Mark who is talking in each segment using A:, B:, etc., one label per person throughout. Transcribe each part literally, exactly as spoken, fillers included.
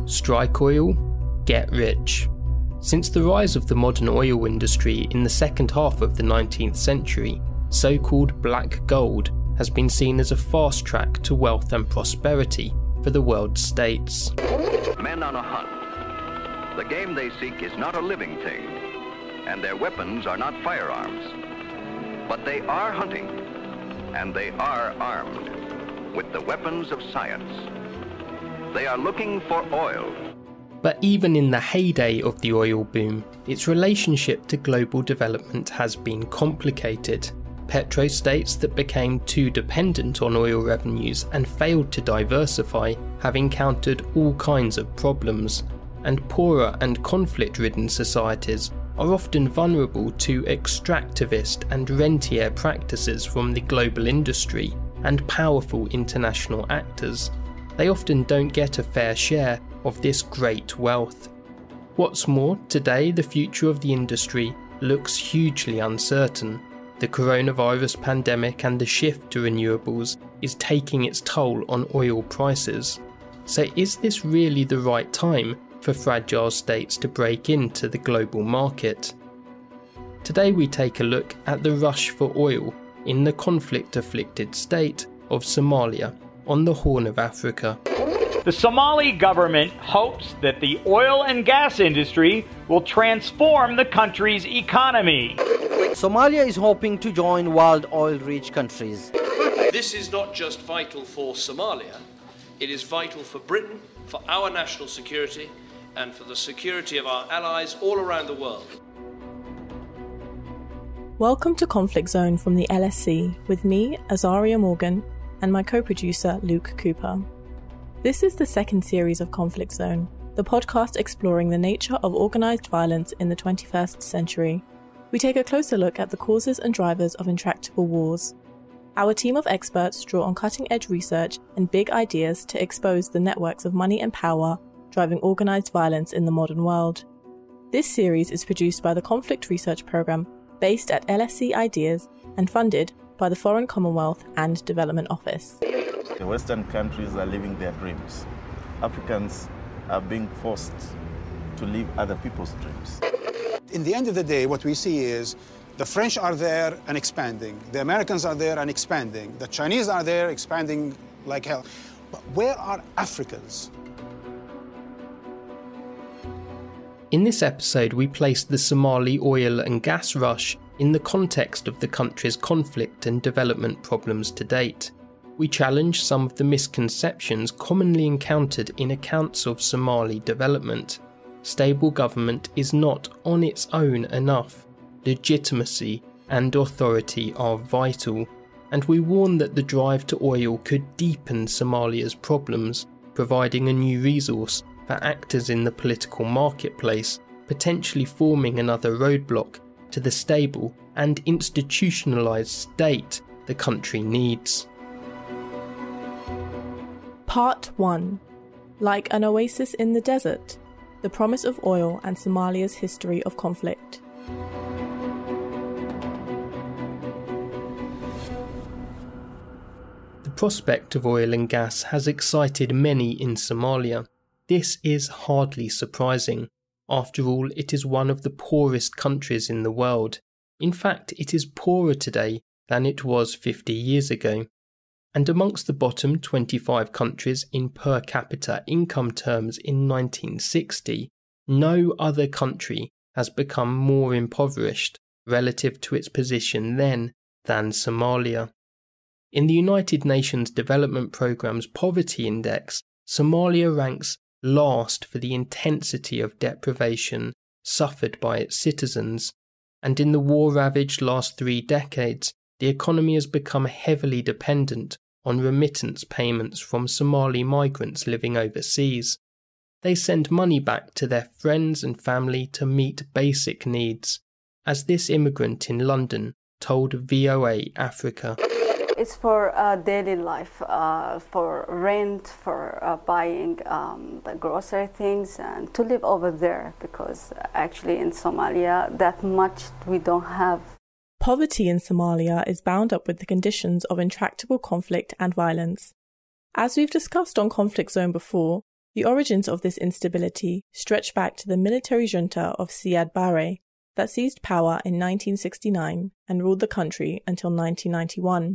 A: Strike oil, get rich. Since the rise of the modern oil industry in the second half of the nineteenth century, so-called black gold has been seen as a fast track to wealth and prosperity for the world's states.
B: Men on a hunt. The game they seek is not a living thing, and their weapons are not firearms. But they are hunting, and they are armed with the weapons of science. They are looking for oil.
A: But even in the heyday of the oil boom, its relationship to global development has been complicated. Petrostates that became too dependent on oil revenues and failed to diversify have encountered all kinds of problems, and poorer and conflict-ridden societies are often vulnerable to extractivist and rentier practices from the global industry and powerful international actors. They often don't get a fair share of this great wealth. What's more, today the future of the industry looks hugely uncertain. The coronavirus pandemic and the shift to renewables is taking its toll on oil prices. So is this really the right time for fragile states to break into the global market? Today we take a look at the rush for oil in the conflict-afflicted state of Somalia on the Horn of Africa.
C: The Somali government hopes that the oil and gas industry will transform the country's economy.
D: Somalia is hoping to join world oil-rich countries.
E: This is not just vital for Somalia, it is vital for Britain, for our national security, and for the security of our allies all around the world.
F: Welcome to Conflict Zone from the L S C with me, Azaria Morgan, and my co-producer, Luke Cooper. This is the second series of Conflict Zone, the podcast exploring the nature of organised violence in the twenty-first century. We take a closer look at the causes and drivers of intractable wars. Our team of experts draw on cutting-edge research and big ideas to expose the networks of money and power driving organised violence in the modern world. This series is produced by the Conflict Research Programme based at L S C Ideas and funded by the Foreign Commonwealth and Development Office.
G: The Western countries are living their dreams. Africans are being forced to live other people's dreams.
H: In the end of the day, what we see is the French are there and expanding. The Americans are there and expanding. The Chinese are there expanding like hell. But where are Africans?
A: In this episode, we place the Somali oil and gas rush in the context of the country's conflict and development problems to date. We challenge some of the misconceptions commonly encountered in accounts of Somali development. Stable government is not on its own enough. Legitimacy and authority are vital, and we warn that the drive to oil could deepen Somalia's problems, providing a new resource for actors in the political marketplace, potentially forming another roadblock to the stable and institutionalised state the country needs.
F: Part one. Like an oasis in the desert, the promise of oil and Somalia's history of conflict.
A: The prospect of oil and gas has excited many in Somalia. This is hardly surprising. After all, it is one of the poorest countries in the world. In fact, it is poorer today than it was fifty years ago. And amongst the bottom twenty-five countries in per capita income terms in nineteen sixty, no other country has become more impoverished relative to its position then than Somalia. In the United Nations Development Programme's Poverty Index, Somalia ranks last for the intensity of deprivation suffered by its citizens, and in the war-ravaged last three decades, the economy has become heavily dependent on remittance payments from Somali migrants living overseas. They send money back to their friends and family to meet basic needs, as this immigrant in London told V O A Africa.
I: It's for uh, daily life, uh, for rent, for uh, buying um, the grocery things, and to live over there, because actually in Somalia that much we don't have.
F: Poverty in Somalia is bound up with the conditions of intractable conflict and violence. As we've discussed on Conflict Zone before, The origins of this instability stretch back to the military junta of Siad Barre that seized power in nineteen sixty-nine and ruled the country until nineteen ninety-one.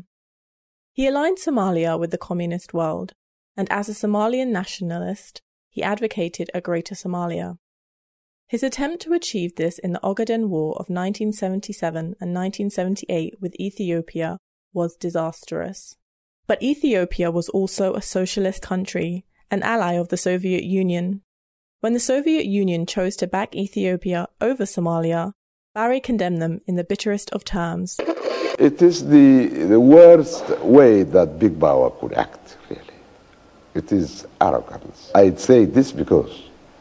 F: He aligned Somalia with the communist world, and as a Somalian nationalist, he advocated a Greater Somalia. His attempt to achieve this in the Ogaden War of nineteen seventy-seven and nineteen seventy-eight with Ethiopia was disastrous. But Ethiopia was also a socialist country, an ally of the Soviet Union. When the Soviet Union chose to back Ethiopia over Somalia, Barre condemned them in the bitterest of terms.
J: It is the, the worst way that big power could act, really. It is arrogance. I'd say this because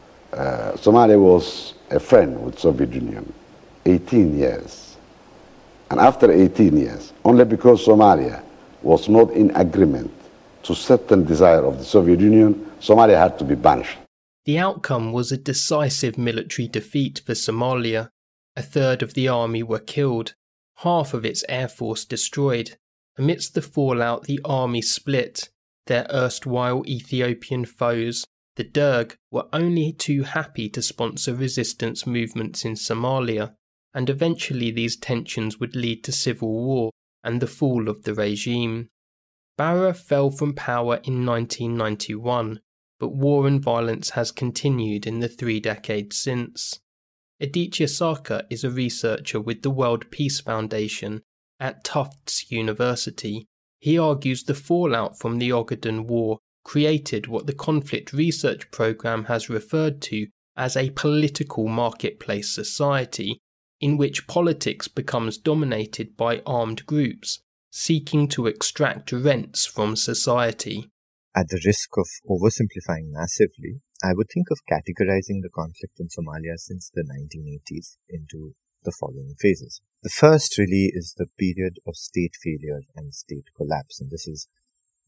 J: uh, Somalia was a friend with Soviet Union, eighteen years. And after eighteen years, only because Somalia was not in agreement to certain desire of the Soviet Union, Somalia had to be banished.
A: The outcome was a decisive military defeat for Somalia. A third of the army were killed, half of its air force destroyed. Amidst the fallout, the army split. Their erstwhile Ethiopian foes, the Derg, were only too happy to sponsor resistance movements in Somalia, and eventually these tensions would lead to civil war and the fall of the regime. Barre fell from power in nineteen ninety-one, but war and violence has continued in the three decades since. Aditya Sarkar is a researcher with the World Peace Foundation at Tufts University. He argues the fallout from the Ogaden War created what the Conflict Research Programme has referred to as a political marketplace society, in which politics becomes dominated by armed groups seeking to extract rents from society.
K: At the risk of oversimplifying massively, I would think of categorizing the conflict in Somalia since the nineteen eighties into the following phases. The first really is the period of state failure and state collapse, and this is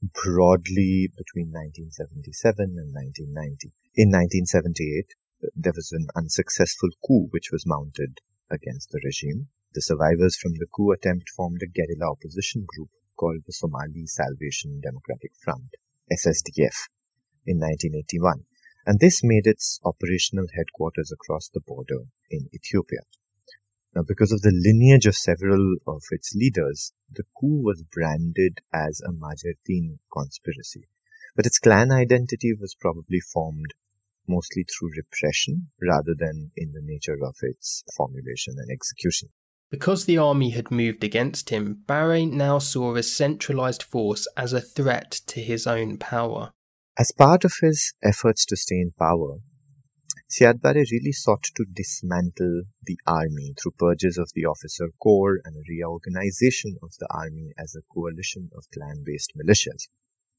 K: broadly between nineteen seventy-seven and nineteen ninety. In nineteen seventy-eight, there was an unsuccessful coup which was mounted against the regime. The survivors from the coup attempt formed a guerrilla opposition group called the Somali Salvation Democratic Front, S S D F, in nineteen eighty-one, and this made its operational headquarters across the border in Ethiopia. Now, because of the lineage of several of its leaders, the coup was branded as a Majertine conspiracy, but its clan identity was probably formed mostly through repression rather than in the nature of its formulation and execution.
A: Because the army had moved against him, Barre now saw a centralised force as a threat to his own power.
K: As part of his efforts to stay in power, Siad Barre really sought to dismantle the army through purges of the officer corps and a reorganization of the army as a coalition of clan-based militias.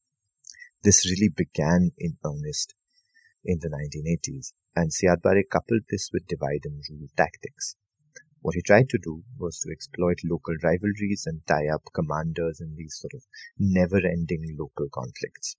K: This really began in earnest in the nineteen eighties, and Siad Barre coupled this with divide and rule tactics. What he tried to do was to exploit local rivalries and tie up commanders in these sort of never-ending local conflicts.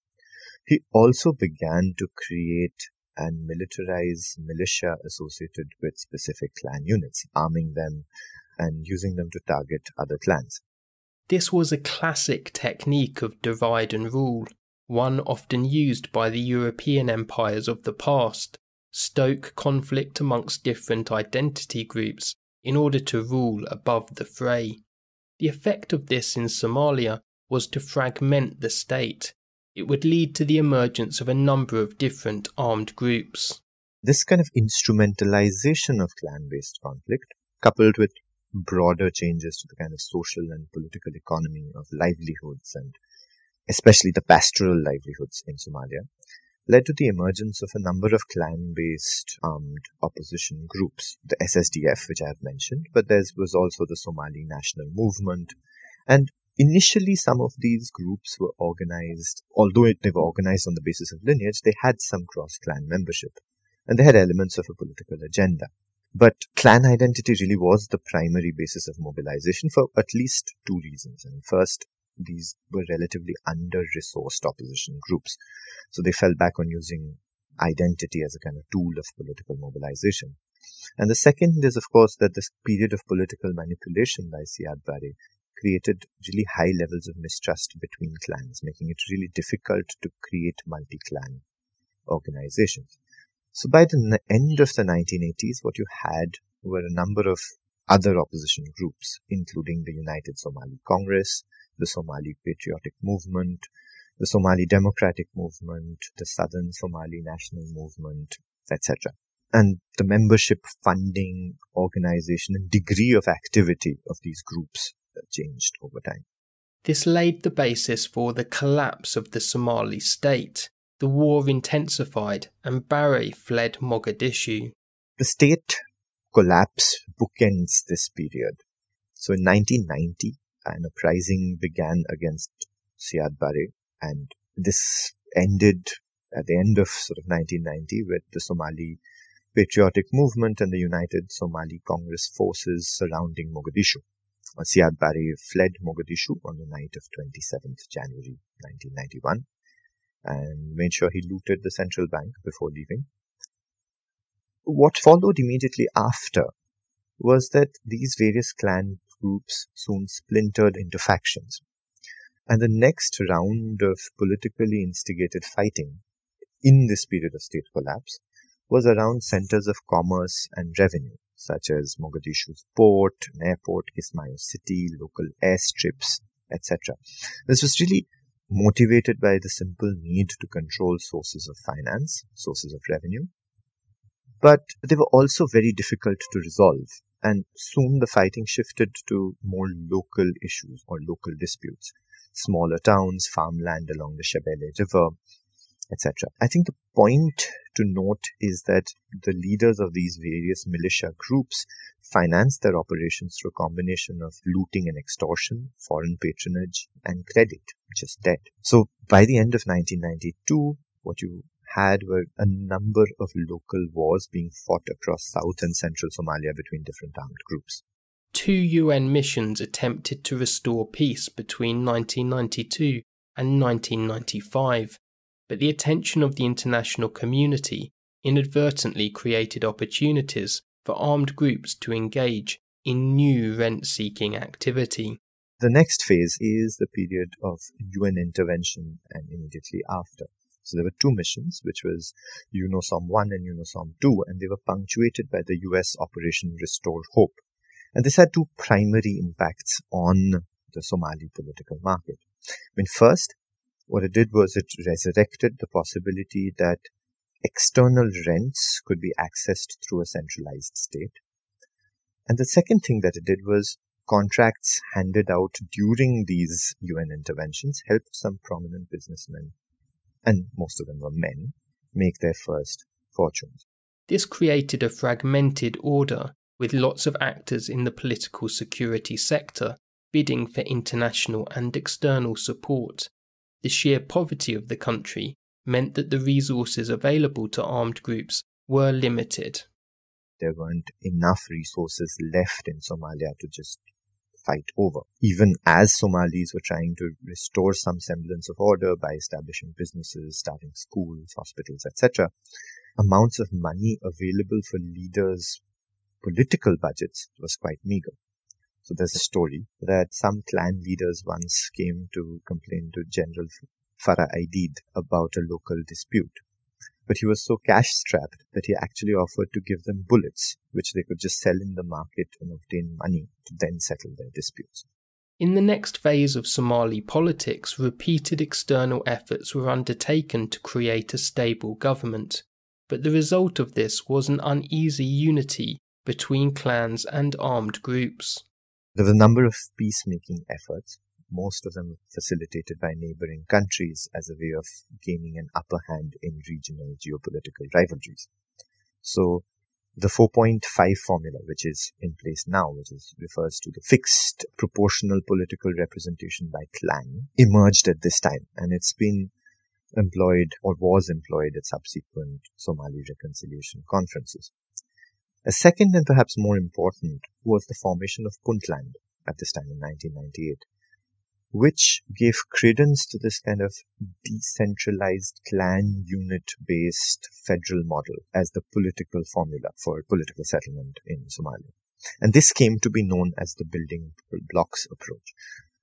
K: He also began to create and militarize militia associated with specific clan units, arming them and using them to target other clans.
A: This was a classic technique of divide and rule, one often used by the European empires of the past, stoke conflict amongst different identity groups in order to rule above the fray. The effect of this in Somalia was to fragment the state. It would lead to the emergence of a number of different armed groups.
K: This kind of instrumentalization of clan-based conflict, coupled with broader changes to the kind of social and political economy of livelihoods, and especially the pastoral livelihoods in Somalia, led to the emergence of a number of clan-based armed opposition groups, the S S D F, which I have mentioned, but there was also the Somali National Movement, and initially some of these groups were organized, although they were organized on the basis of lineage, they had some cross-clan membership, and they had elements of a political agenda. But clan identity really was the primary basis of mobilization for at least two reasons. And first, these were relatively under-resourced opposition groups, so they fell back on using identity as a kind of tool of political mobilization. And the second is, of course, that this period of political manipulation by Siad Barre created really high levels of mistrust between clans, making it really difficult to create multi-clan organizations. So by the end of the nineteen eighties, what you had were a number of other opposition groups, including the United Somali Congress, the Somali Patriotic Movement, the Somali Democratic Movement, the Southern Somali National Movement, et cetera. And the membership, funding, organization, and degree of activity of these groups changed over time.
A: This laid the basis for the collapse of the Somali state. The war intensified and Barre fled Mogadishu.
K: The state collapse bookends this period. So in nineteen ninety, an uprising began against Siad Barre, and this ended at the end of sort of nineteen ninety with the Somali Patriotic Movement and the United Somali Congress forces surrounding Mogadishu. Siad Barre fled Mogadishu on the night of twenty-seventh January nineteen ninety-one and made sure he looted the central bank before leaving. What followed immediately after was that these various clan groups soon splintered into factions. And the next round of politically instigated fighting in this period of state collapse was around centers of commerce and revenue, such as Mogadishu's port, an airport, Kismayo City, local airstrips, et cetera. This was really motivated by the simple need to control sources of finance, sources of revenue. But they were also very difficult to resolve, and soon the fighting shifted to more local issues or local disputes. Smaller towns, farmland along the Shebele River, et cetera. I think the point to note is that the leaders of these various militia groups financed their operations through a combination of looting and extortion, foreign patronage, and credit, just debt. So by the end of nineteen ninety-two, what you had were a number of local wars being fought across south and central Somalia between different armed groups.
A: Two U N missions attempted to restore peace between nineteen ninety-two and nineteen ninety-five, but the attention of the international community inadvertently created opportunities for armed groups to engage in new rent-seeking activity.
K: The next phase is the period of U N intervention and immediately after. So there were two missions, which was UNOSOM one and UNOSOM two, and they were punctuated by the U S Operation Restore Hope. And this had two primary impacts on the Somali political market. I mean, first, what it did was it resurrected the possibility that external rents could be accessed through a centralized state. And the second thing that it did was contracts handed out during these U N interventions helped some prominent businessmen, and most of them were men, make their first fortunes.
A: This created a fragmented order with lots of actors in the political security sector bidding for international and external support. The sheer poverty of the country meant that the resources available to armed groups were limited.
K: There weren't enough resources left in Somalia to just fight over. Even as Somalis were trying to restore some semblance of order by establishing businesses, starting schools, hospitals, et cetera, amounts of money available for leaders' political budgets was quite meager. So there's a story that some clan leaders once came to complain to General Farah Aidid about a local dispute. But he was so cash-strapped that he actually offered to give them bullets, which they could just sell in the market and obtain money to then settle their disputes.
A: In the next phase of Somali politics, repeated external efforts were undertaken to create a stable government. But the result of this was an uneasy unity between clans and armed groups.
K: There were a number of peacemaking efforts, most of them facilitated by neighboring countries as a way of gaining an upper hand in regional geopolitical rivalries. So the four point five formula, which is in place now, which is, refers to the fixed proportional political representation by clan, emerged at this time, and it's been employed or was employed at subsequent Somali reconciliation conferences. A second and perhaps more important was the formation of Puntland at this time in nineteen ninety-eight, which gave credence to this kind of decentralized clan unit-based federal model as the political formula for political settlement in Somalia. And this came to be known as the building blocks approach.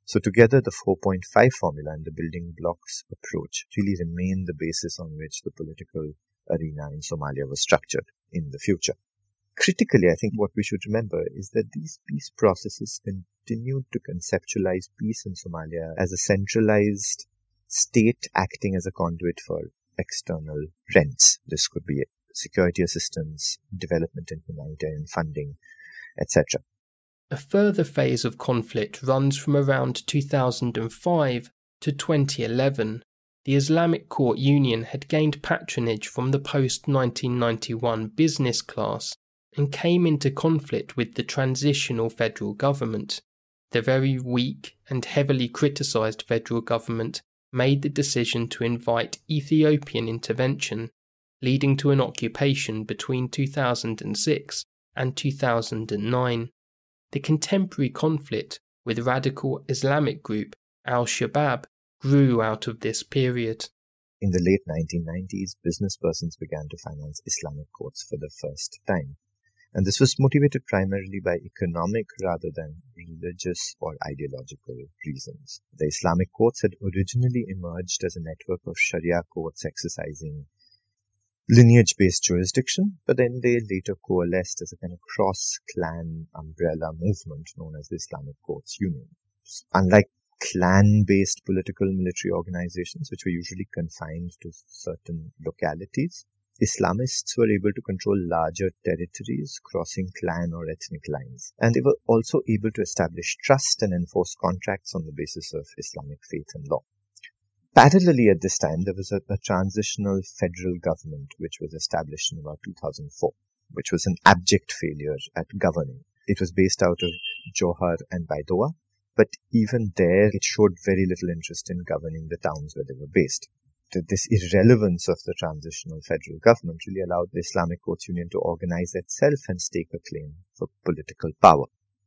K: So together, the four point five formula and the building blocks approach really remain the basis on which the political arena in Somalia was structured in the future. Critically, I think what we should remember is that these peace processes continued to conceptualize peace in Somalia as a centralized state acting as a conduit for external rents. This could be security assistance, development and humanitarian funding, et cetera.
A: A further phase of conflict runs from around two thousand five to twenty eleven. The Islamic Court Union had gained patronage from the post nineteen ninety-one business class and came into conflict with the transitional federal government. The very weak and heavily criticised federal government made the decision to invite Ethiopian intervention, leading to an occupation between two thousand six and two thousand nine. The contemporary conflict with radical Islamic group Al-Shabaab grew out of this period.
K: In the late nineteen nineties, business persons began to finance Islamic courts for the first time. And this was motivated primarily by economic rather than religious or ideological reasons. The Islamic courts had originally emerged as a network of Sharia courts exercising lineage-based jurisdiction, but then they later coalesced as a kind of cross-clan umbrella movement known as the Islamic Courts Union. Unlike clan-based political military organizations, which were usually confined to certain localities, Islamists were able to control larger territories crossing clan or ethnic lines. And they were also able to establish trust and enforce contracts on the basis of Islamic faith and law. Parallelly at this time, there was a, a transitional federal government which was established in about two thousand four, which was an abject failure at governing. It was based out of Johar and Baidoa, but even there it showed very little interest in governing the towns where they were based. This irrelevance of the transitional federal government really allowed the Islamic Courts Union to organize itself and stake a claim for political power.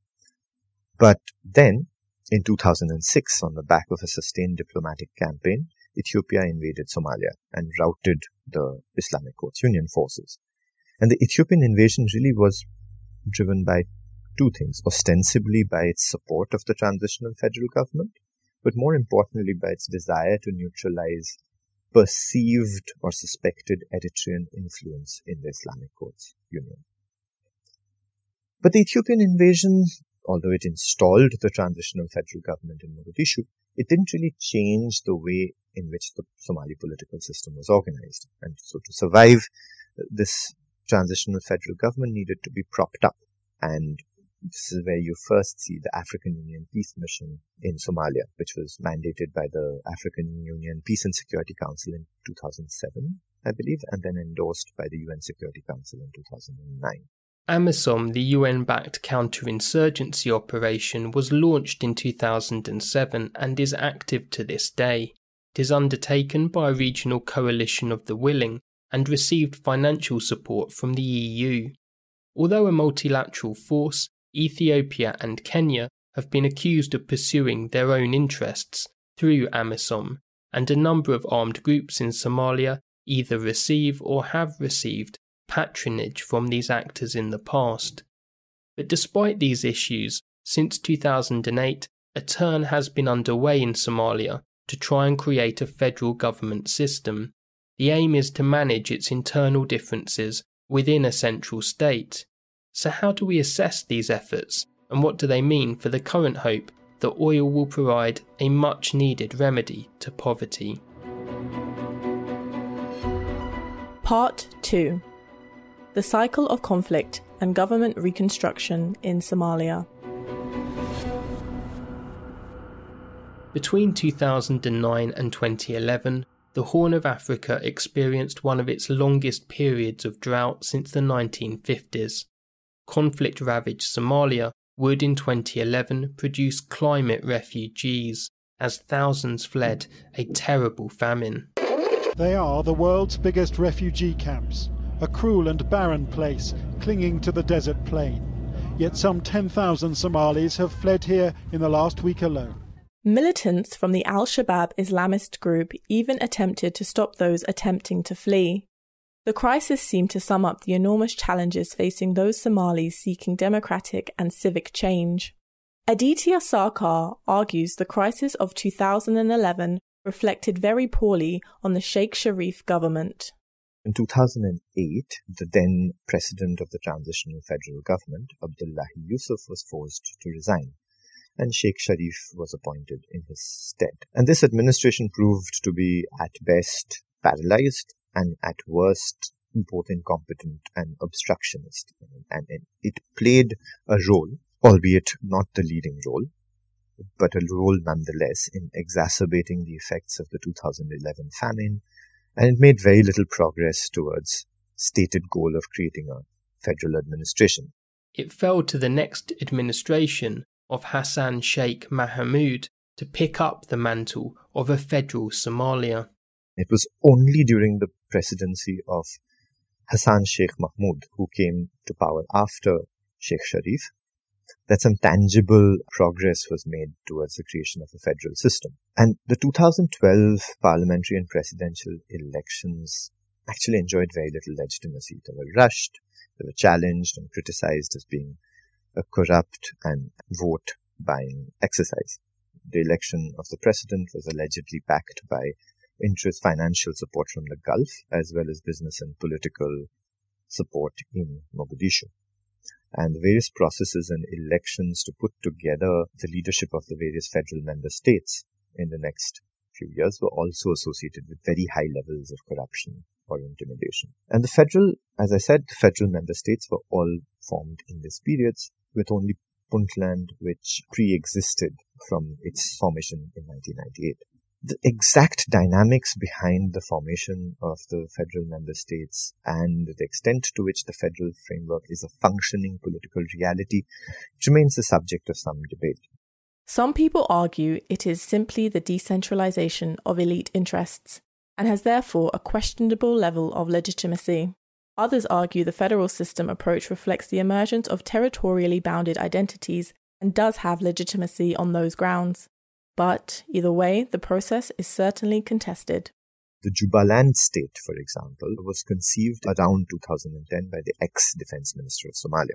K: But then, in two thousand six, on the back of a sustained diplomatic campaign, Ethiopia invaded Somalia and routed the Islamic Courts Union forces. And the Ethiopian invasion really was driven by two things, ostensibly by its support of the transitional federal government, but more importantly by its desire to neutralize perceived or suspected Eritrean influence in the Islamic Courts Union. But the Ethiopian invasion, although it installed the transitional federal government in Mogadishu, it didn't really change the way in which the Somali political system was organized. And so to survive, this transitional federal government needed to be propped up. And this is where you first see the African Union Peace Mission in Somalia, which was mandated by the African Union Peace and Security Council in two thousand seven, I believe, and then endorsed by the U N Security Council in two thousand nine.
A: AMISOM, the U N-backed counterinsurgency operation, was launched in two thousand seven and is active to this day. It is undertaken by a regional coalition of the willing and received financial support from the E U. Although a multilateral force, Ethiopia and Kenya have been accused of pursuing their own interests through AMISOM, and a number of armed groups in Somalia either receive or have received patronage from these actors in the past. But despite these issues, since two thousand eight, a turn has been underway in Somalia to try and create a federal government system. The aim is to manage its internal differences within a central state. So how do we assess these efforts, and what do they mean for the current hope that oil will provide a much-needed remedy to poverty?
F: Part two. The Cycle of Conflict and Government Reconstruction in Somalia.
A: Between two thousand nine and twenty eleven, the Horn of Africa experienced one of its longest periods of drought since the nineteen fifties. Conflict-ravaged Somalia would in twenty eleven produce climate refugees, as thousands fled a terrible famine.
L: They are the world's biggest refugee camps, a cruel and barren place clinging to the desert plain. Yet some ten thousand Somalis have fled here in the last week alone.
F: Militants from the Al-Shabaab Islamist group even attempted to stop those attempting to flee. The crisis seemed to sum up the enormous challenges facing those Somalis seeking democratic and civic change. Aditya Sarkar argues the crisis of two thousand eleven reflected very poorly on the Sheikh Sharif government.
K: In two thousand eight, the then president of the transitional federal government, Abdullahi Yusuf, was forced to resign, and Sheikh Sharif was appointed in his stead. And this administration proved to be at best paralyzed and at worst both incompetent and obstructionist. And it played a role, albeit not the leading role, but a role nonetheless in exacerbating the effects of the two thousand eleven famine, and it made very little progress towards stated goal of creating a federal administration.
A: It fell to the next administration of Hassan Sheikh Mohamud to pick up the mantle of a federal Somalia.
K: It was only during the presidency of Hassan Sheikh Mohamud, who came to power after Sheikh Sharif, that some tangible progress was made towards the creation of a federal system. And the two thousand twelve parliamentary and presidential elections actually enjoyed very little legitimacy. They were rushed, they were challenged and criticized as being a corrupt and vote-buying exercise. The election of the president was allegedly backed by interest financial support from the Gulf, as well as business and political support in Mogadishu. And the various processes and elections to put together the leadership of the various federal member states in the next few years were also associated with very high levels of corruption or intimidation. And the federal, as I said, the federal member states were all formed in these periods, with only Puntland, which pre-existed from its formation in nineteen ninety-eight. The exact dynamics behind the formation of the federal member states and the extent to which the federal framework is a functioning political reality remains the subject of some debate.
F: Some people argue it is simply the decentralization of elite interests and has therefore a questionable level of legitimacy. Others argue the federal system approach reflects the emergence of territorially bounded identities and does have legitimacy on those grounds. But, either way, the process is certainly contested.
K: The Jubaland state, for example, was conceived around two thousand ten by the ex-defense minister of Somalia.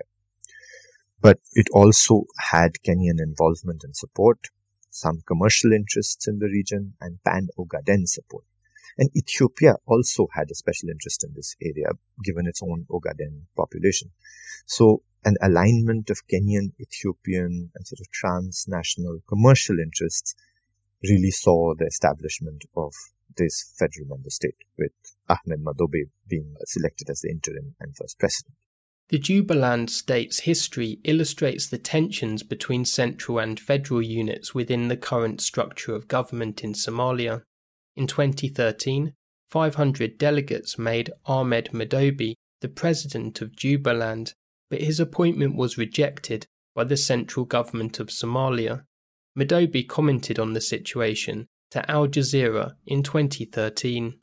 K: But it also had Kenyan involvement and support, some commercial interests in the region, and pan-Ogaden support. And Ethiopia also had a special interest in this area, given its own Ogaden population. So, an alignment of Kenyan, Ethiopian, and sort of transnational commercial interests really saw the establishment of this federal member state, with Ahmed Madobe being selected as the interim and first president.
A: The Jubaland state's history illustrates the tensions between central and federal units within the current structure of government in Somalia. In twenty thirteen, five hundred delegates made Ahmed Madobe the president of Jubaland, but his appointment was rejected by the central government of Somalia. Madobe commented on the situation to Al Jazeera in twenty thirteen.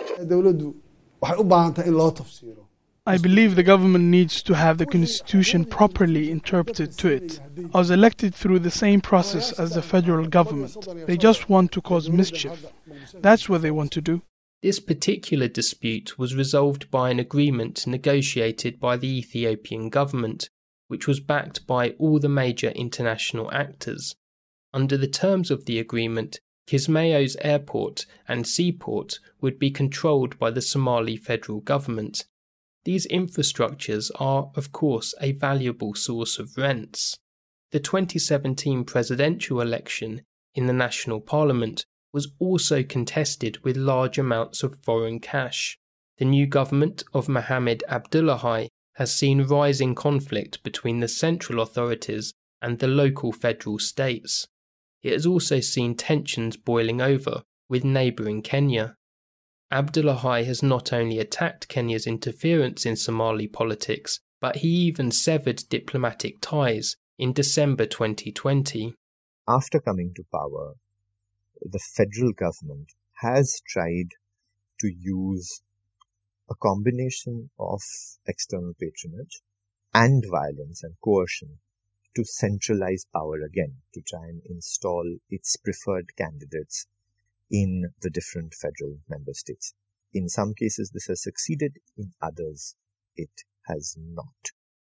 M: I believe the government needs to have the constitution properly interpreted to it. I was elected through the same process as the federal government. They just want to cause mischief. That's what they want to do.
A: This particular dispute was resolved by an agreement negotiated by the Ethiopian government, which was backed by all the major international actors. Under the terms of the agreement, Kismayo's airport and seaport would be controlled by the Somali federal government. These infrastructures are, of course, a valuable source of rents. The twenty seventeen presidential election in the national parliament was also contested with large amounts of foreign cash. The new government of Mohamed Abdullahi has seen rising conflict between the central authorities and the local federal states. It has also seen tensions boiling over with neighbouring Kenya. Abdullahi has not only attacked Kenya's interference in Somali politics, but he even severed diplomatic ties in December twenty twenty.
K: After coming to power, the federal government has tried to use a combination of external patronage and violence and coercion to centralize power again, to try and install its preferred candidates in the different federal member states. In some cases, this has succeeded. In others, it has not.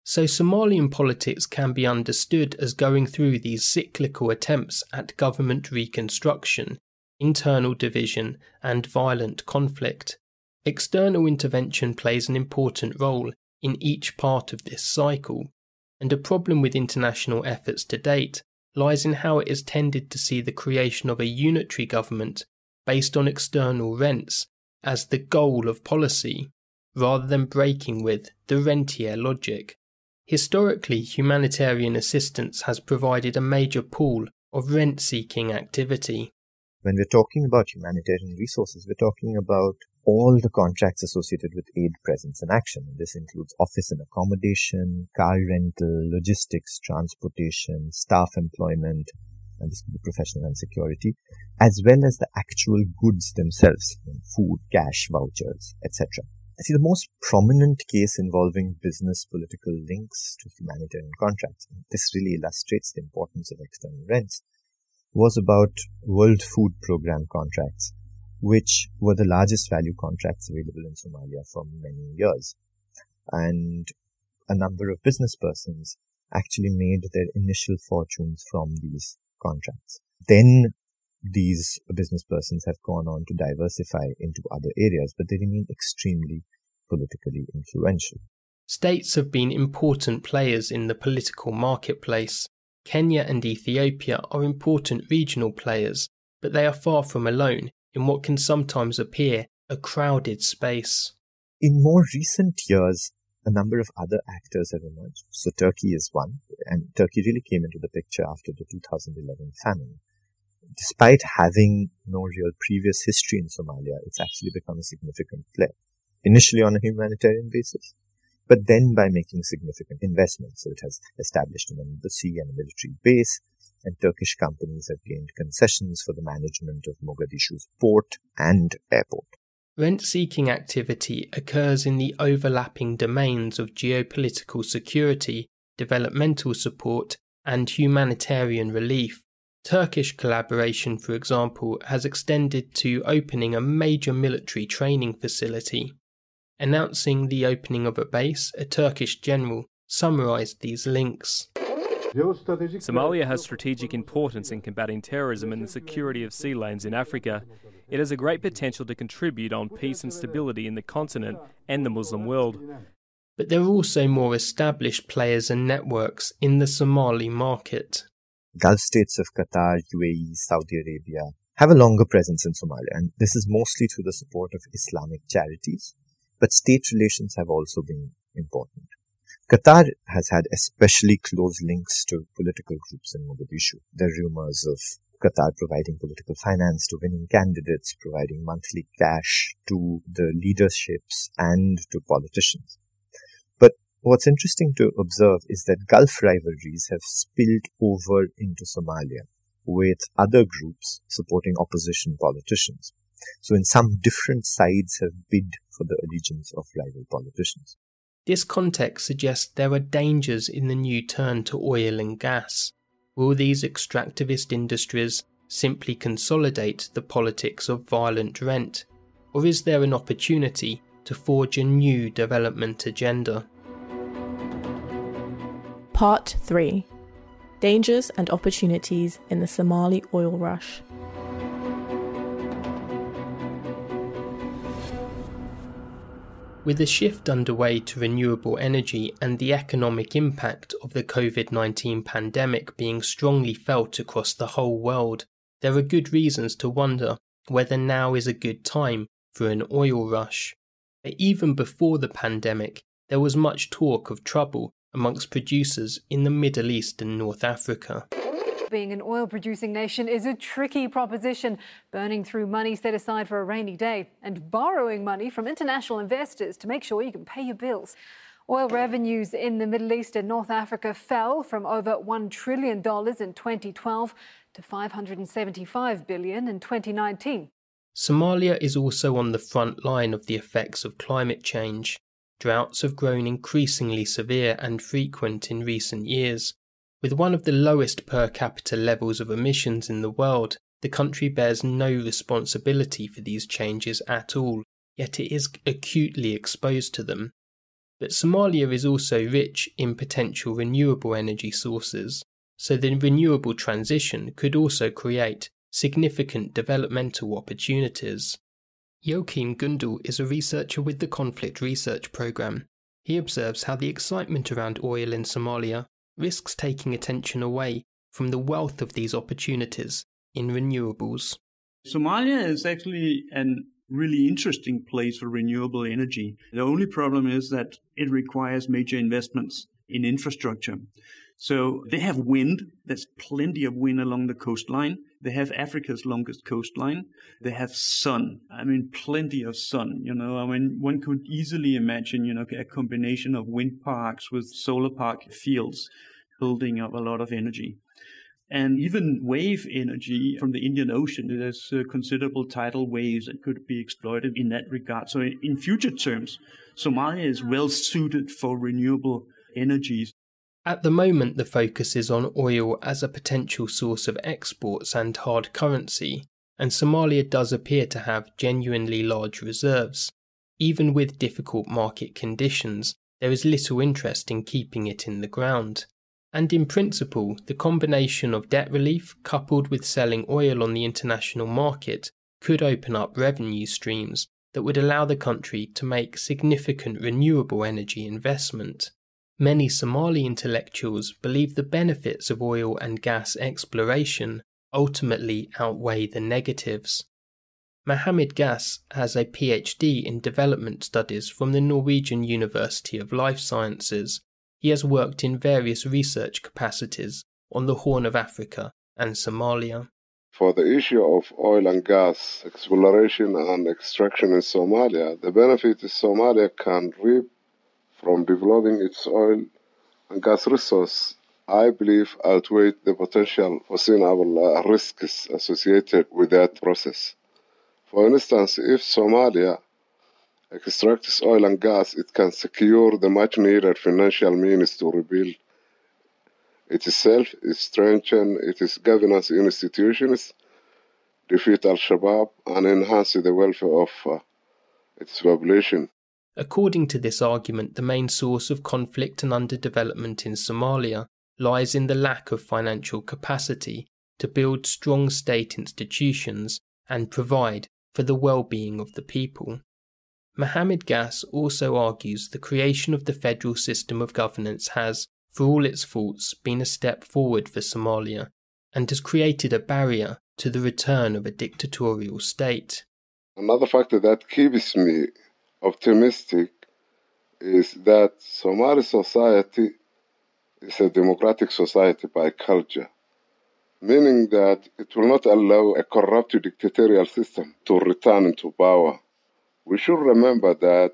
A: So Somalian politics can be understood as going through these cyclical attempts at government reconstruction, internal division, and violent conflict. External intervention plays an important role in each part of this cycle, and a problem with international efforts to date lies in how it has tended to see the creation of a unitary government based on external rents as the goal of policy, rather than breaking with the rentier logic. Historically, humanitarian assistance has provided a major pool of rent-seeking activity.
K: When we're talking about humanitarian resources, we're talking about all the contracts associated with aid, presence and action. And this includes office and accommodation, car rental, logistics, transportation, staff employment, and this could be professional and security, as well as the actual goods themselves, food, cash, vouchers, et cetera. I see the most prominent case involving business political links to humanitarian contracts, and this really illustrates the importance of external rents, was about World Food Programme contracts, which were the largest value contracts available in Somalia for many years. And a number of business persons actually made their initial fortunes from these contracts. Then these business persons have gone on to diversify into other areas, but they remain extremely politically influential.
A: States have been important players in the political marketplace. Kenya and Ethiopia are important regional players, but they are far from alone in what can sometimes appear a crowded space.
K: In more recent years, a number of other actors have emerged. So Turkey is one, and Turkey really came into the picture after the two thousand eleven famine. Despite having no real previous history in Somalia, it's actually become a significant player. Initially on a humanitarian basis, but then by making significant investments. So it has established an embassy and a military base, and Turkish companies have gained concessions for the management of Mogadishu's port and airport.
A: Rent-seeking activity occurs in the overlapping domains of geopolitical security, developmental support, and humanitarian relief. Turkish collaboration, for example, has extended to opening a major military training facility. Announcing the opening of a base, a Turkish general summarised these links.
N: Somalia has strategic importance in combating terrorism and the security of sea lanes in Africa. It has a great potential to contribute on peace and stability in the continent and the Muslim world.
A: But there are also more established players and networks in the Somali market.
K: Gulf states of Qatar, U A E, Saudi Arabia have a longer presence in Somalia, and this is mostly through the support of Islamic charities. But state relations have also been important. Qatar has had especially close links to political groups in Mogadishu. There are rumors of Qatar providing political finance to winning candidates, providing monthly cash to the leaderships and to politicians. But what's interesting to observe is that Gulf rivalries have spilled over into Somalia, with other groups supporting opposition politicians. So in some different sides have bid for the allegiance of rival politicians.
A: This context suggests there are dangers in the new turn to oil and gas. Will these extractivist industries simply consolidate the politics of violent rent? Or is there an opportunity to forge a new development agenda?
F: Part three. Dangers and Opportunities in the Somali Oil Rush.
A: With a shift underway to renewable energy and the economic impact of the COVID nineteen pandemic being strongly felt across the whole world, there are good reasons to wonder whether now is a good time for an oil rush. But even before the pandemic, there was much talk of trouble amongst producers in the Middle East and North Africa.
O: Being an oil-producing nation is a tricky proposition, burning through money set aside for a rainy day and borrowing money from international investors to make sure you can pay your bills. Oil revenues in the Middle East and North Africa fell from over one trillion dollars in twenty twelve to five hundred seventy-five billion dollars in twenty nineteen.
A: Somalia is also on the front line of the effects of climate change. Droughts have grown increasingly severe and frequent in recent years. With one of the lowest per capita levels of emissions in the world, the country bears no responsibility for these changes at all, yet it is acutely exposed to them. But Somalia is also rich in potential renewable energy sources, so the renewable transition could also create significant developmental opportunities. Joachim Gundel is a researcher with the Conflict Research Programme. He observes how the excitement around oil in Somalia risks taking attention away from the wealth of these opportunities in renewables.
P: Somalia is actually a really interesting place for renewable energy. The only problem is that it requires major investments in infrastructure. So they have wind. There's plenty of wind along the coastline. They have Africa's longest coastline. They have sun. I mean, plenty of sun. You know, I mean, one could easily imagine, you know, a combination of wind parks with solar park fields building up a lot of energy. And even wave energy from the Indian Ocean. There's uh, considerable tidal waves that could be exploited in that regard. So in future terms, Somalia is well suited for renewable energies.
A: At the moment, the focus is on oil as a potential source of exports and hard currency, and Somalia does appear to have genuinely large reserves. Even with difficult market conditions, there is little interest in keeping it in the ground. And in principle, the combination of debt relief coupled with selling oil on the international market could open up revenue streams that would allow the country to make significant renewable energy investment. Many Somali intellectuals believe the benefits of oil and gas exploration ultimately outweigh the negatives. Mohammed Gass has a PhD in development studies from the Norwegian University of Life Sciences. He has worked in various research capacities on the Horn of Africa and Somalia.
J: For the issue of oil and gas exploration and extraction in Somalia, the benefit is Somalia can reap from developing its oil and gas resource, I believe, outweigh the potential foreseeable uh, risks associated with that process. For instance, if Somalia extracts oil and gas, it can secure the much-needed financial means to rebuild itself, strengthen its governance institutions, defeat Al-Shabaab, and enhance the welfare of uh, its population.
A: According to this argument, the main source of conflict and underdevelopment in Somalia lies in the lack of financial capacity to build strong state institutions and provide for the well-being of the people. Mohammed Gass also argues the creation of the federal system of governance has, for all its faults, been a step forward for Somalia and has created a barrier to the return of a dictatorial state.
J: Another factor that keeps me optimistic is that Somali society is a democratic society by culture, meaning that it will not allow a corrupt dictatorial system to return into power. We should remember that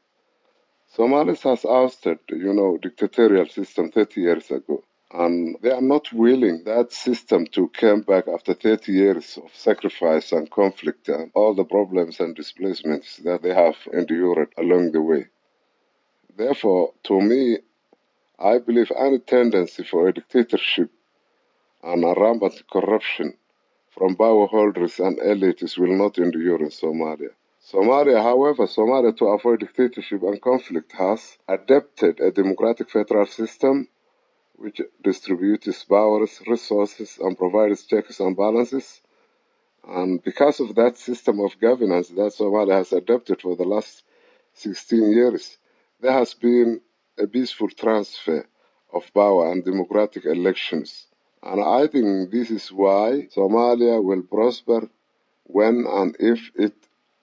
J: Somalis has ousted, you know, dictatorial system thirty years ago, and they are not willing that system to come back after thirty years of sacrifice and conflict and all the problems and displacements that they have endured along the way. Therefore, to me, I believe any tendency for a dictatorship and a rampant corruption from power holders and elites will not endure in Somalia. Somalia, however, Somalia, to avoid dictatorship and conflict, has adopted a democratic federal system which distributes powers, resources, and provides checks and balances. And because of that system of governance that Somalia has adopted for the last sixteen years, there has been a peaceful transfer of power and democratic elections. And I think this is why Somalia will prosper when and if it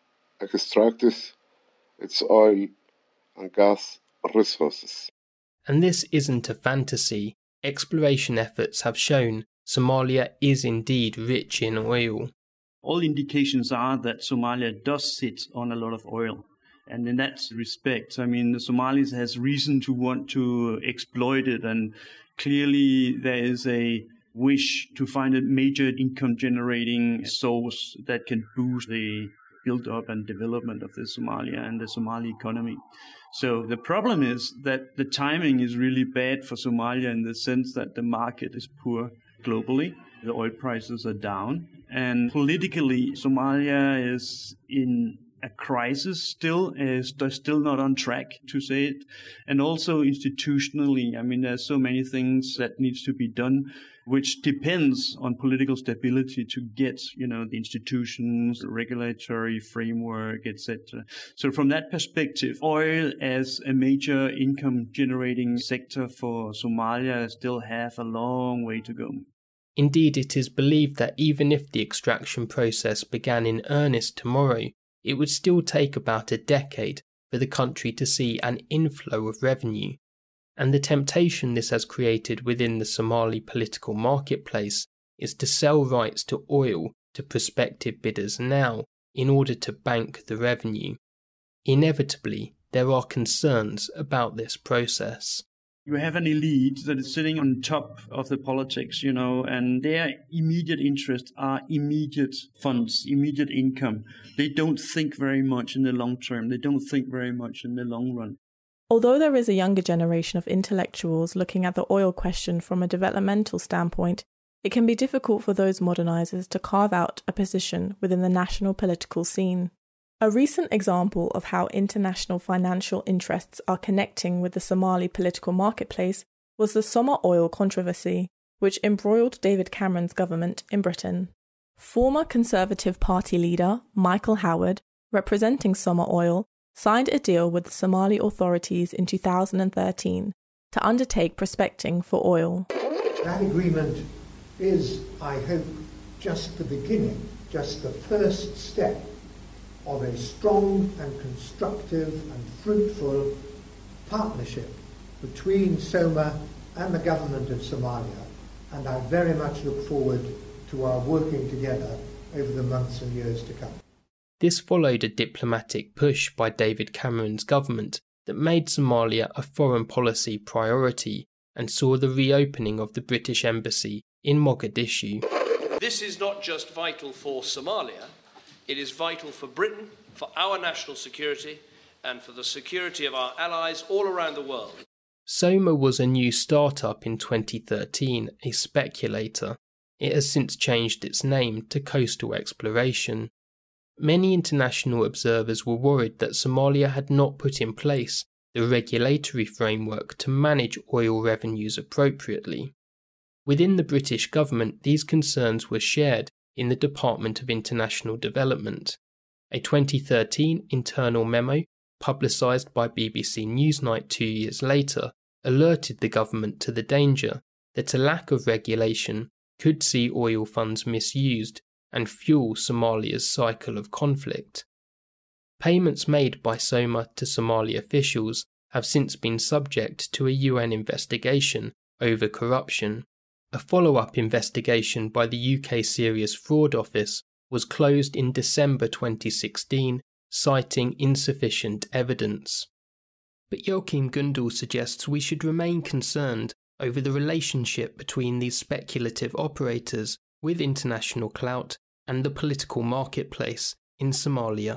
J: extracts its oil and gas resources.
A: And this isn't a fantasy. Exploration efforts have shown Somalia is indeed rich in oil.
P: All indications are that Somalia does sit on a lot of oil. And in that respect, I mean, the Somalis has reason to want to exploit it. And clearly there is a wish to find a major income-generating source that can boost the build-up and development of the Somalia and the Somali economy. So the problem is that the timing is really bad for Somalia in the sense that the market is poor globally. The oil prices are down. And politically, Somalia is in a crisis still, is still not on track, to say it. And also institutionally, I mean, there's so many things that needs to be done, which depends on political stability to get, you know, the institutions, the regulatory framework, et cetera. So from that perspective, oil as a major income generating sector for Somalia still have a long way to go.
A: Indeed, it is believed that even if the extraction process began in earnest tomorrow, it would still take about a decade for the country to see an inflow of revenue. And the temptation this has created within the Somali political marketplace is to sell rights to oil to prospective bidders now in order to bank the revenue. Inevitably, there are concerns about this process.
P: You have an elite that is sitting on top of the politics, you know, and their immediate interests are immediate funds, immediate income. They don't think very much in the long term. They don't think very much in the long run.
F: Although there is a younger generation of intellectuals looking at the oil question from a developmental standpoint, it can be difficult for those modernizers to carve out a position within the national political scene. A recent example of how international financial interests are connecting with the Somali political marketplace was the Soma oil controversy, which embroiled David Cameron's government in Britain. Former Conservative Party leader Michael Howard, representing Soma Oil, signed a deal with the Somali authorities in two thousand thirteen to undertake prospecting for oil.
Q: That agreement is, I hope, just the beginning, just the first step of a strong and constructive and fruitful partnership between Soma and the government of Somalia, and I very much look forward to our working together over the months and years to come.
A: This followed a diplomatic push by David Cameron's government that made Somalia a foreign policy priority and saw the reopening of the British Embassy in Mogadishu.
E: This is not just vital for Somalia, it is vital for Britain, for our national security, and for the security of our allies all around the world.
A: Soma was a new startup in twenty thirteen, a speculator. It has since changed its name to Coastal Exploration. Many international observers were worried that Somalia had not put in place the regulatory framework to manage oil revenues appropriately. Within the British government, these concerns were shared in the Department of International Development. A twenty thirteen internal memo, publicised by B B C Newsnight two years later, alerted the government to the danger that a lack of regulation could see oil funds misused and fuel Somalia's cycle of conflict. Payments made by Soma to Somali officials have since been subject to a U N investigation over corruption. A follow-up investigation by the U K Serious Fraud Office was closed in December twenty sixteen, citing insufficient evidence. But Joachim Gundel suggests we should remain concerned over the relationship between these speculative operators with international clout and the political marketplace in Somalia.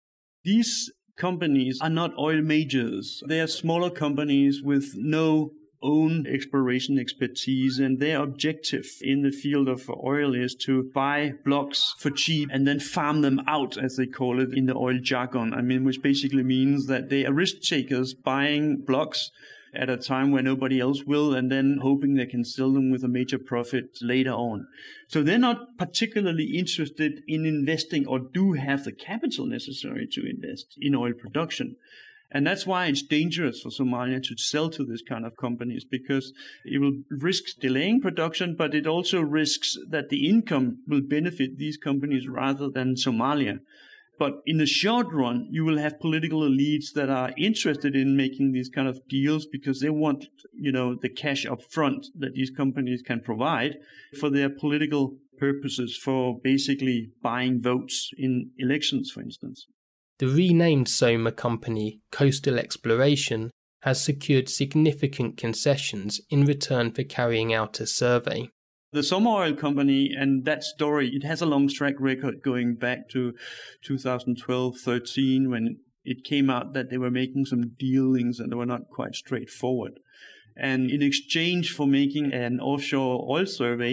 P: These companies are not oil majors. They are smaller companies with no own exploration expertise, and their objective in the field of oil is to buy blocks for cheap and then farm them out, as they call it in the oil jargon. I mean, which basically means that they are risk takers buying blocks at a time where nobody else will, and then hoping they can sell them with a major profit later on. So they're not particularly interested in investing, or do have the capital necessary to invest in oil production. And that's why it's dangerous for Somalia to sell to this kind of companies, because it will risk delaying production, but it also risks that the income will benefit these companies rather than Somalia. But in the short run, you will have political elites that are interested in making these kind of deals because they want, you know, the cash up front that these companies can provide for their political purposes, for basically buying votes in elections, for instance.
A: The renamed Soma company, Coastal Exploration, has secured significant concessions in return for carrying out a survey.
P: The Soma Oil Company and that story, it has a long track record going back to two thousand twelve thirteen, when it came out that they were making some dealings and they were not quite straightforward. And in exchange for making an offshore oil survey,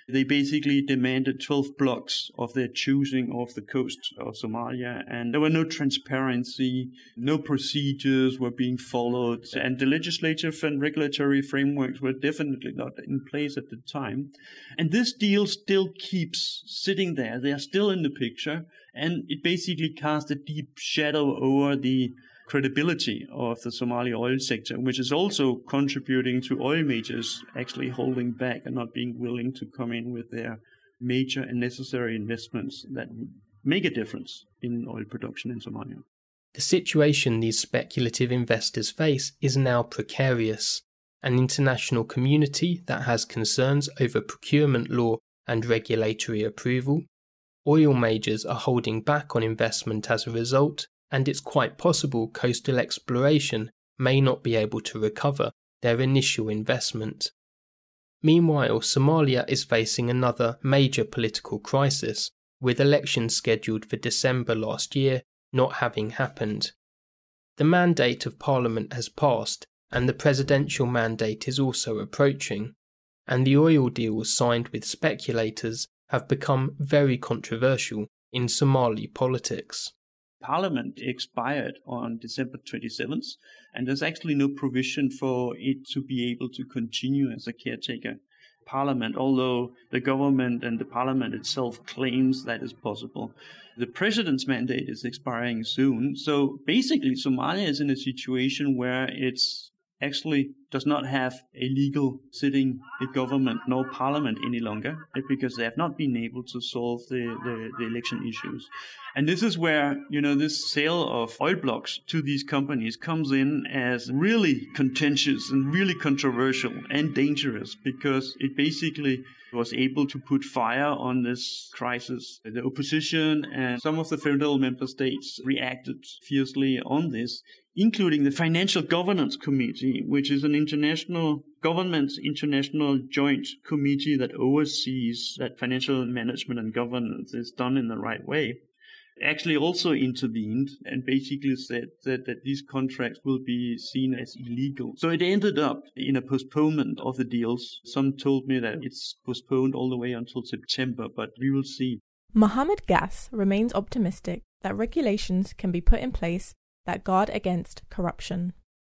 P: They basically demanded twelve blocks of their choosing off the coast of Somalia, and there were no transparency, no procedures were being followed, and the legislative and regulatory frameworks were definitely not in place at the time. And this deal still keeps sitting there. They are still in the picture, and it basically casts a deep shadow over the credibility of the Somali oil sector, which is also contributing to oil majors actually holding back and not being willing to come in with their major and necessary investments that would make a difference in oil production in Somalia.
A: The situation these speculative investors face is now precarious. An international community that has concerns over procurement law and regulatory approval. Oil majors are holding back on investment as a result, and it's quite possible coastal exploration may not be able to recover their initial investment. Meanwhile, Somalia is facing another major political crisis, with elections scheduled for December last year not having happened. The mandate of Parliament has passed, and the presidential mandate is also approaching, and the oil deals signed with speculators have become very controversial in Somali politics.
P: Parliament expired on December twenty-seventh, and there's actually no provision for it to be able to continue as a caretaker parliament, although the government and the parliament itself claims that is possible. The president's mandate is expiring soon, so basically Somalia is in a situation where it's actually does not have a legal sitting government nor parliament any longer, because they have not been able to solve the, the, the election issues. And this is where, you know, this sale of oil blocks to these companies comes in as really contentious and really controversial and dangerous, because it basically was able to put fire on this crisis. The opposition and some of the federal member states reacted fiercely on this, including the Financial Governance Committee, which is an international government, international joint committee that oversees that financial management and governance is done in the right way. Actually also intervened and basically said that, that these contracts will be seen as illegal. So it ended up in a postponement of the deals. Some told me that it's postponed all the way until September, but we will see.
F: Mohammed Gas remains optimistic that regulations can be put in place that guard against corruption.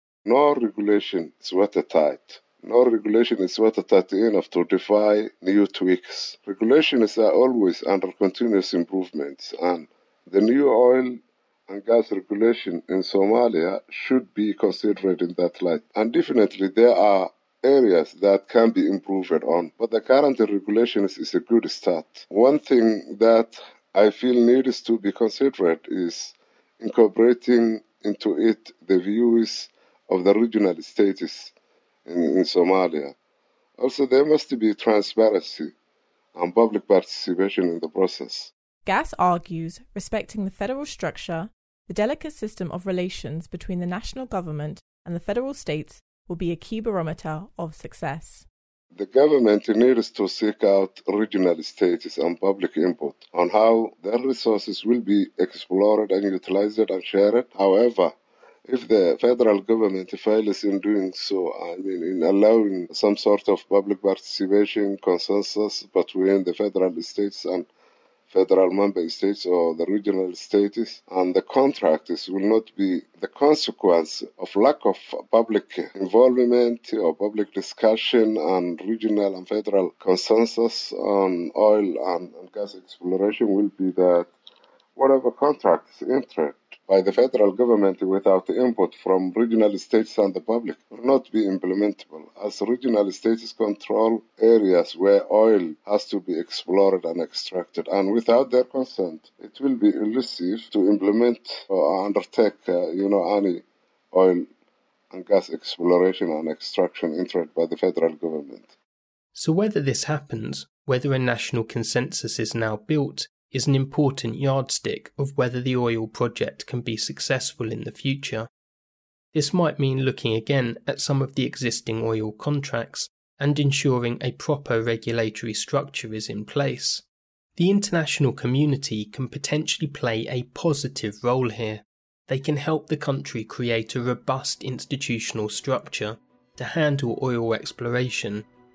J: No regulation is watertight. No regulation is watertight enough to defy new tweaks. Regulations are always under continuous improvement, and the new oil and gas regulation in Somalia should be considered in that light. And definitely there are areas that can be improved on, but the current regulations is a good start. One thing that I feel needs to be considered is incorporating into it the views of the regional states in, in Somalia. Also, there must be transparency and public participation in the process.
F: Gas argues respecting the federal structure, the delicate system of relations between the national government and the federal states will be a key barometer of success.
J: The government needs to seek out regional states and public input on how their resources will be explored and utilized and shared. However, if the federal government fails in doing so, I mean, in allowing some sort of public participation, consensus between the federal states and federal member states or the regional states, and the contracts will not be the consequence of lack of public involvement or public discussion and regional and federal consensus on oil and, and gas exploration will be that whatever contracts entered by the federal government without input from regional states and the public will not be implementable, as regional states control areas where oil has to be explored and extracted, and without their consent, it will be elusive to implement or undertake, uh, you know, any oil and gas exploration and extraction entered by the federal government.
A: So whether this happens, whether a national consensus is now built, is an important yardstick of whether the oil project can be successful in the future. This might mean looking again at some of the existing oil contracts and ensuring a proper regulatory structure is in place. The international community can potentially play a positive role here. They can help the country create a robust institutional structure to handle oil exploration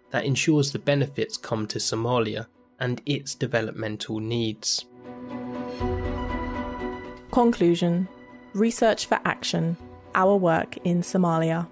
A: that ensures the benefits come to Somalia and its developmental needs.
F: Conclusion: Research for Action. Our work in Somalia.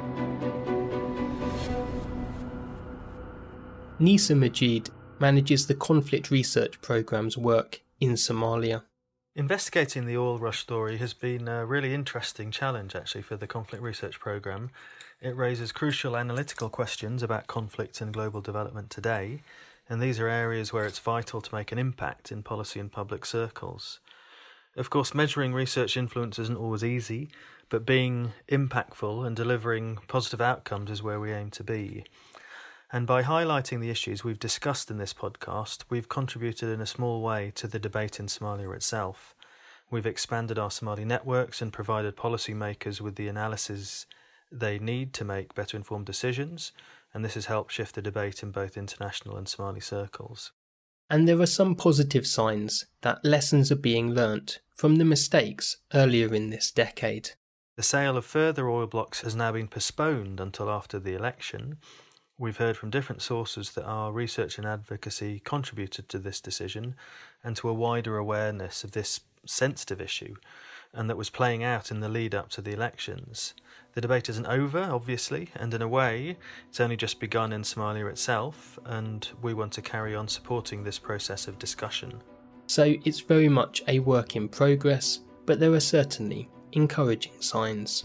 A: Nisa Majid manages the conflict research programme's work in Somalia.
R: Investigating the oil rush story has been a really interesting challenge, actually, for the conflict research programme. It raises crucial analytical questions about conflict and global development today, and these are areas where it's vital to make an impact in policy and public circles. Of course, measuring research influence isn't always easy, but being impactful and delivering positive outcomes is where we aim to be. And by highlighting the issues we've discussed in this podcast, we've contributed in a small way to the debate in Somalia itself. We've expanded our Somali networks and provided policymakers with the analysis they need to make better informed decisions, and this has helped shift the debate in both international and Somali circles.
A: And there are some positive signs that lessons are being learnt from the mistakes earlier in this decade.
R: The sale of further oil blocks has now been postponed until after the election. We've heard from different sources that our research and advocacy contributed to this decision and to a wider awareness of this sensitive issue, and that was playing out in the lead up to the elections. The debate isn't over, obviously, and in a way, it's only just begun in Somalia itself, and we want to carry on supporting this process of discussion.
A: So it's very much a work in progress, but there are certainly encouraging signs.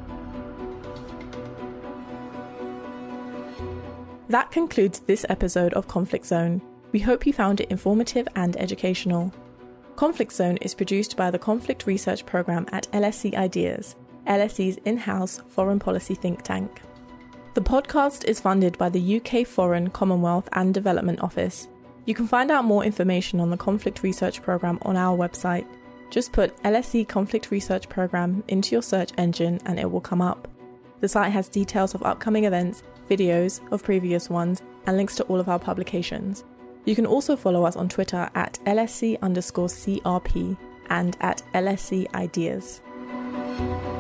F: That concludes this episode of Conflict Zone. We hope you found it informative and educational. Conflict Zone is produced by the Conflict Research Programme at L S E Ideas, L S E's in-house foreign policy think tank. The podcast is funded by the U K Foreign, Commonwealth and Development Office. You can find out more information on the Conflict Research Programme on our website. Just put L S E Conflict Research Programme into your search engine and it will come up. The site has details of upcoming events, videos of previous ones, and links to all of our publications. You can also follow us on Twitter at L S C underscore C R P and at L S C Ideas.